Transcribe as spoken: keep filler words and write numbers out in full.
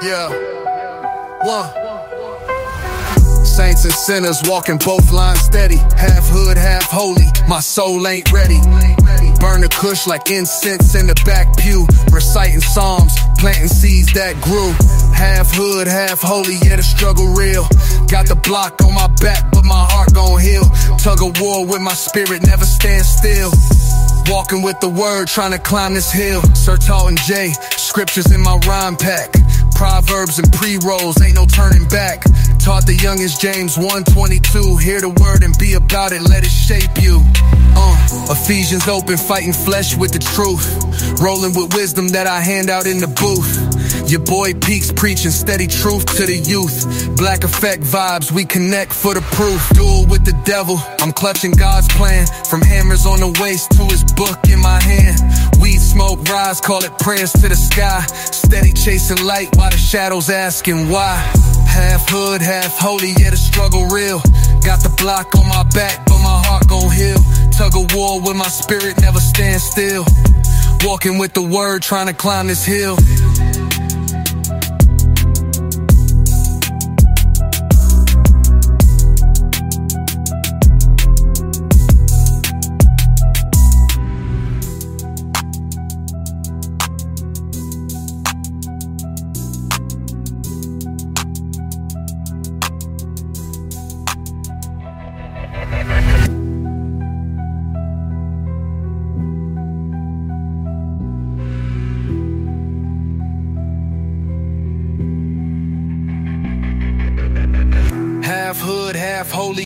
Yeah. One. Saints and sinners walking both lines steady. Half hood, half holy, my soul ain't ready. Burn the kush like incense in the back pew. Reciting psalms, planting seeds that grew. Half hood, half holy, yeah the struggle real. Got the block on my back, but my heart gon' heal. Tug of war with my spirit, never stand still. Walking with the word, trying to climb this hill. Sir Talton J, scriptures in my rhyme pack. Proverbs and pre-rolls, ain't no turning back. Taught the youngest James one twenty-two. Hear the word and be about it, let it shape you. Uh, Ephesians open, fighting flesh with the truth. Rolling with wisdom that I hand out in the booth. Your boy Peaks preaching steady truth to the youth. Black Effect vibes, we connect for the proof. Duel with the devil, I'm clutching God's plan. From hammers on the waist to his book in my hand. Weed smoke rise, call it prayers to the sky. Steady chasing light while the shadows asking why. Half hood, half holy, yeah the struggle real. Got the block on my back, but my heart gon' heal. Tug of war with my spirit, never stand still. Walking with the word, trying to climb this hill. Half hood, half holy.